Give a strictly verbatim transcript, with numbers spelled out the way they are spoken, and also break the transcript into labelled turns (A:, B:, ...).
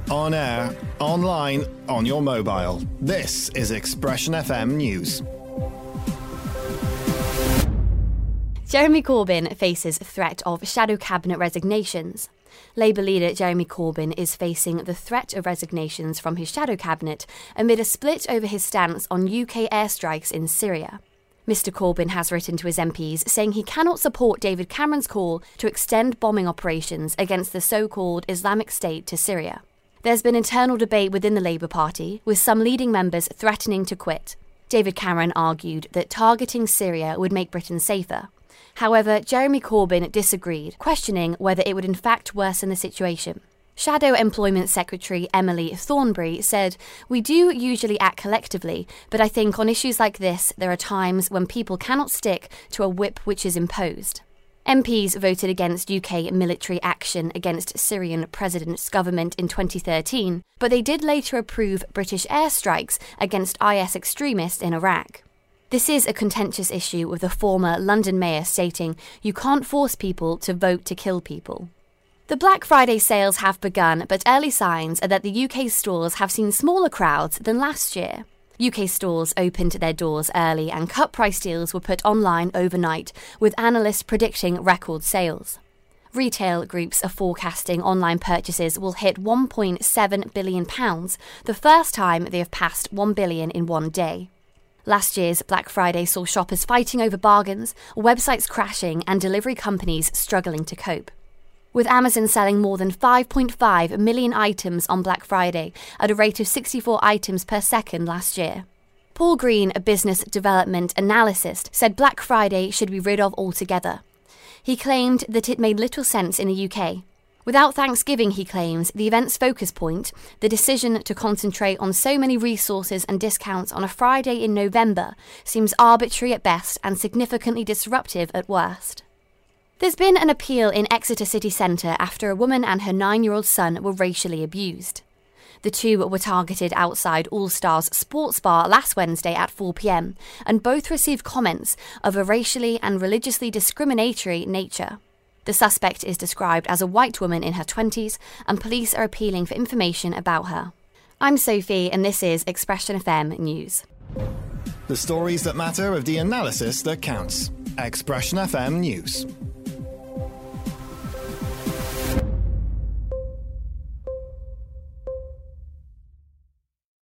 A: On air, online, on your mobile. This is Expression F M News.
B: Jeremy Corbyn faces threat of shadow cabinet resignations. Labour leader Jeremy Corbyn is facing the threat of resignations from his shadow cabinet amid a split over his stance on U K airstrikes in Syria. Mister Corbyn has written to his M Ps saying he cannot support David Cameron's call to extend bombing operations against the so-called Islamic State to Syria. There's been internal debate within the Labour Party, with some leading members threatening to quit. David Cameron argued that targeting Syria would make Britain safer. However, Jeremy Corbyn disagreed, questioning whether it would in fact worsen the situation. Shadow Employment Secretary Emily Thornberry said, "We do usually act collectively, but I think on issues like this, there are times when people cannot stick to a whip which is imposed." M Ps voted against U K military action against Syrian president's government in twenty thirteen, but they did later approve British airstrikes against I S extremists in Iraq. This is a contentious issue, with the former London mayor stating, "You can't force people to vote to kill people." The Black Friday sales have begun, but early signs are that the U K stores have seen smaller crowds than last year. U K stores opened their doors early and cut price deals were put online overnight, with analysts predicting record sales. Retail groups are forecasting online purchases will hit one point seven billion pounds, the first time they have passed one billion in one day. Last year's Black Friday saw shoppers fighting over bargains, websites crashing, and delivery companies struggling to cope. With Amazon selling more than five point five million items on Black Friday at a rate of sixty-four items per second last year. Paul Green, a business development analyst, said Black Friday should be rid of altogether. He claimed that it made little sense in the U K. Without Thanksgiving, he claims, the event's focus point, the decision to concentrate on so many resources and discounts on a Friday in November, seems arbitrary at best and significantly disruptive at worst. There's been an appeal in Exeter city centre after a woman and her nine-year-old son were racially abused. The two were targeted outside All Stars Sports Bar last Wednesday at four p.m, and both received comments of a racially and religiously discriminatory nature. The suspect is described as a white woman in her twenties, and police are appealing for information about her. I'm Sophie, and this is Expression F M News.
A: The stories that matter of the analysis that counts. Expression F M News.